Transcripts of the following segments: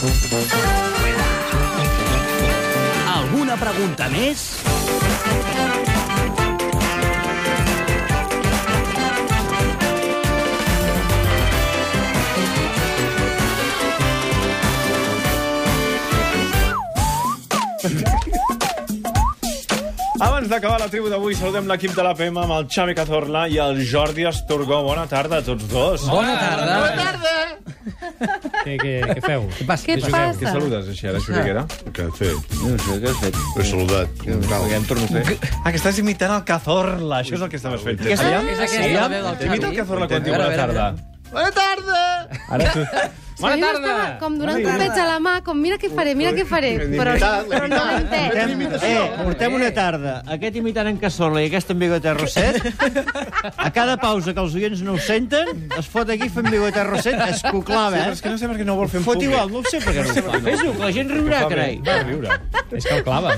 Alguna pregunta més? Abans d'acabar la tribu d'avui, saludem l'equip de l'APM amb el Xavi Cazorla i el Jordi Asturgó. Bona tarda a tots dos. Bona tarda. Bona tarda. Què feu? Què passa? Què passa? Què saludes així a la xuriguera? Què has fet? No sé, què has fet? He saludat. Ja em torno a fer. Ah, que estàs imitant el Cazorla. Això és el que estaves fent. És aquesta la veu del Imita el Cazorla quan diu bona tarda. Bona tarda. Ara tu... Bona tarda! Com donant copets a la mà, com mira què faré, però no l'he entès. Portem una tarda, aquest imitant en Cazorla i aquest en Bigote Roset. A cada pausa que els oients no ho senten, es fot aquí fent Bigote Roset, escoclava, És que no sé per què no ho vol fer en Fot públic. igual, no ho sé per què no ho fa. Fes-ho, que la gent riurà, carai. Va riure. És que el clava.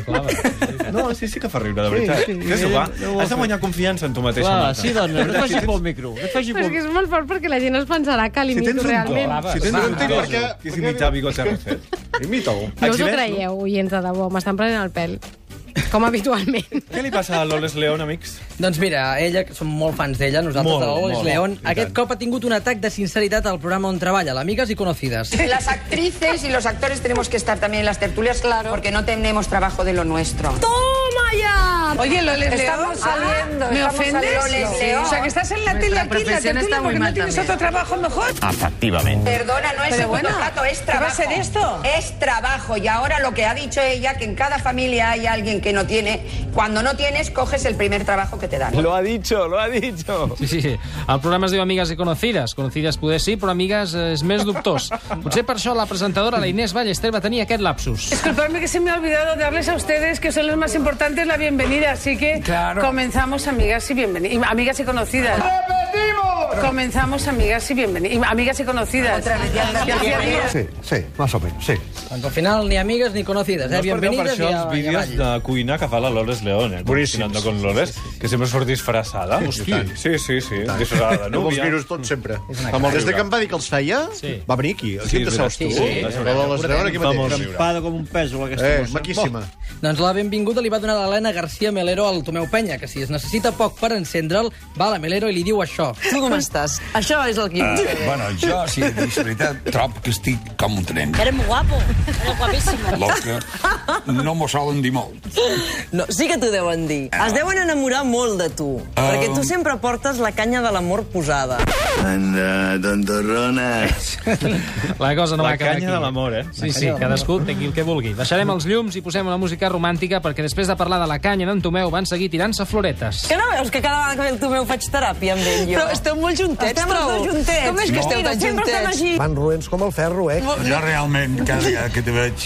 No, sí que fa riure, de veritat. Fes-ho, va. Has de guanyar confiança en tu mateixa. Clar, sí, dona, no et faci pel micro. Però és que és molt fort perquè la gent es pensarà que l'imito realment. Si tens un to, que és imitar Bigote Roset. Imita-ho. No us ho creieu, oients, de debò, m'estan prenent el pèl. Com habitualment. Què li passa a Loles León, amics? Doncs mira, ella, que som molt fans d'ella, nosaltres Molt, de Loles molt, León, i aquest tant. cop ha tingut un atac de sinceritat al programa on treballa, l'Amigues y Conocidas. Las actrices y los actores tenemos que estar también en las tertulias, claro, porque no tenemos trabajo de lo nuestro. ¡Toma ya! Oye, Loles Estamos saliendo. ¿Me estamos ofendes? Loles Sí. León. O sea, que estás en la tele aquí, la tertulia, porque no tienes otro trabajo mejor. Efectivament. Perdona, no es Pero segundo bueno, plato, es ¿qué trabajo. va a ser esto? Es trabajo. Y ahora lo que ha dicho ella, que en cada familia hay alguien que no tiene. Cuando no tienes, coges el primer trabajo que te dan. Lo ha dicho, lo ha dicho. Sí. El programa es diu Amigues i Conocides. Conocides poder sí, però Amigues és més dubtós. Potser per això la presentadora, la Inés Ballester, va tenir aquest lapsus. Disculpadme que se me ha olvidado darles a ustedes, que son los más importantes, la bienvenida. Así que comenzamos, amigas y bienvenidas. Amigas y conocidas. ¡Repetimos! Comenzamos, amigas y bienvenidas. Amigas y conocidas. Otra vez ya. Sí, más o menos, sí. Doncs al final ni amigues ni conocides, No us perdeu per bienvenides això i els vídeos avall. de cuina que fa la Loles León, Cocinando con Loles, que sempre surt disfressada. Hosti. Sí, disfressada de No vols núvia. dir-ho tot sempre. Fa molt Des de riure. que em va dir que els feia, Sí. va venir aquí. Sí, Aquí te saps tu. sí. La Loles León aquí Fa molt mateix. riure. Campada com un pèsol, aquesta mossa. Maquíssima. Doncs la benvinguda li va donar l'Helena García Melero al Tomeu Penya, que si es necessita poc per encendre'l, va a la Melero i li diu això. Tu com estàs? Això és el que... Bueno, jo, si et dic la veritat, trobo que estic com un tren. Eres muy guapo. Eres guapísimo. El que no m'ho solen dir molt. No, sí que t'ho deuen dir. Es deuen enamorar molt de tu, perquè tu sempre portes la canya de l'amor posada. Anda, tontorrones. La cosa no va La acabar canya aquí. de l'amor, Sí, cadascú tingui el que vulgui. Deixarem els llums i posem una música romàntica perquè després de parlar de la canya d'en Tomeu van seguir tirant-se floretes. Que no veus que cada vegada que ve el Tomeu faig teràpia amb ell, jo? Però esteu molt juntets, estem els dos juntets. Com és que esteu tan juntets? Van roents com el ferro, Jo realment, cada vegada que te veig...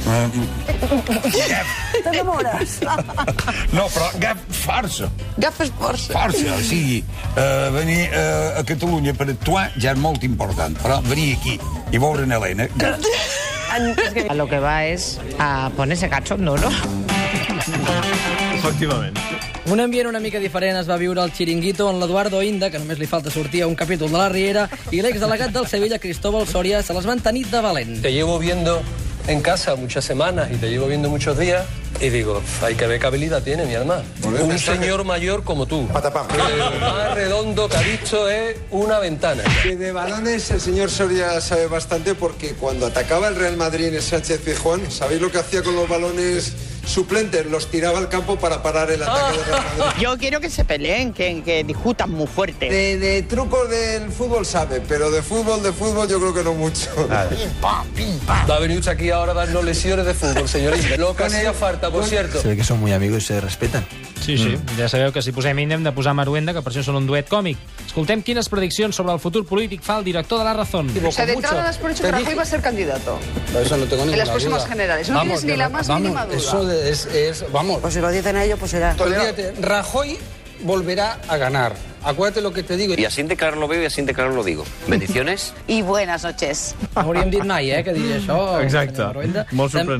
T'enamores? No, però agaf força. Agafes força. Força, o sigui, venir a Catalunya per actuar ja és molt important, però venir aquí i veure en Helena... A lo que va es a ponerse cachondo, ¿no? Efectivament. Un ambient una mica diferent es va viure al Chiringuito on l'Eduardo Inda, que només li falta sortir a un capítol de la Riera, i l'exdelegat del Sevilla, Cristóbal Soria, se les van tenir de valent. Te llevo viendo en casa muchas semanas y te llevo viendo muchos días y digo, hay que ver qué habilidad tiene mi alma. Un señor mayor como tú. Patapam. Lo más redondo que ha visto es una ventana. Que de balones el señor Soria sabe bastante porque cuando atacaba el Real Madrid en el Sánchez Pizjuán, ¿sabéis lo que hacía con los balones suplentes? Los tiraba al campo para parar el ataque del Real Madrid. Yo quiero que se peleen, que discutan muy fuerte. De trucos del fútbol sabe, pero de fútbol yo creo que no mucho. Va a venir usted aquí ahora a darnos lesiones de fútbol, señorita. Lo que hacía falta, por cierto. Se ve que son muy amigos y se respetan. Sí. Ja sabeu que si posem Inde hem de posar Maruenda, que per això són un duet còmic. Escoltem quines prediccions sobre el futur polític fa el director de La Razón. O sea, de entrada das por hecho que Rajoy va a ser candidato Eso no tengo en ninguna las próximas duda. generales. No tienes ni la más mínima duda. Eso es, vamos. Pues si lo dicen ellos, pues será. Olvídate, Rajoy volverá a ganar. Acuérdate lo que te digo. Y así de claro lo veo y así de claro lo digo. Bendiciones. Y buenas noches. No hauríem dit mai, que diria això. Exacte. senyor Maruenda. Molt sorprenent.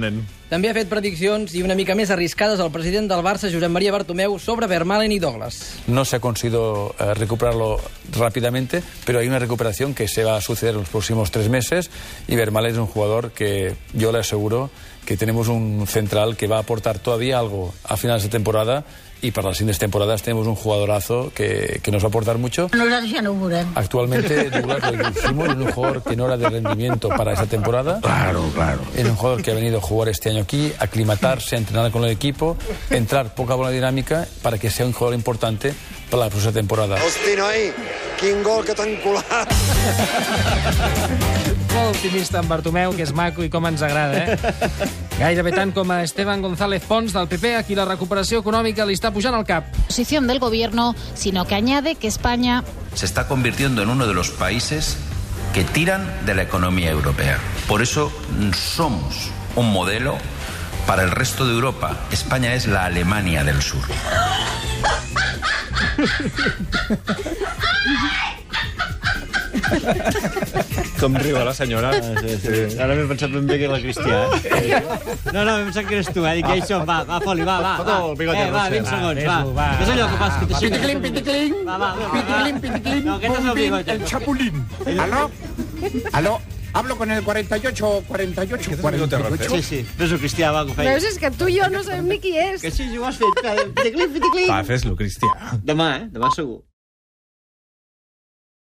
També ha fet prediccions i una mica més arriscades al president del Barça, Josep María Bartomeu, sobre Vermaelen y Douglas. No se ha conseguido recuperarlo rápidamente, pero hay una recuperación que se va a suceder en los próximos 3 meses y Vermaelen es un jugador que yo le aseguro que tenemos un central que va a aportar todavía algo a finales de temporada y para las siguientes temporadas tenemos un jugadorazo que nos va a aportar mucho. Actualmente Douglas lo hicimos, es un jugador que no era de rendimiento para esa temporada. Claro. Es un jugador que ha venido a jugar este año aquí, a aclimatarse, a entrenar con el equipo, entrar poca buena dinámica para que sea un jugador importante para la próxima temporada. Hosti, noi, quin gol que t'han colat. Molt optimista en Bartomeu, que és maco i com ens agrada, Gairebé tant com a Esteban González Pons, del PP, a qui la recuperació econòmica li està pujant al cap. Posición del gobierno, sino que añade que España se está convirtiendo en uno de los países que tiran de la economía europea. Por eso somos un modelo para el resto de Europa. España es la Alemania del Sur. Com riu la senyora. Sí. Ara m'he pensat ben bé que era la Cristià. No, m'he pensat que eres tu, dic, això, va, Foli, va. Va, 20 segons, va. Què és allò que fas? Piticlin. Va. Piticlin. No, aquest és el bigote. El Chapulín. Aló. Hablo con el 48. Sí. Fes-ho, Cristià, va, que ho feia. Veus, és que tu i jo no sabem ni qui és. Que sí, ho has fet. Piticlin. Va, fes-lo, Cristià. Demà segur.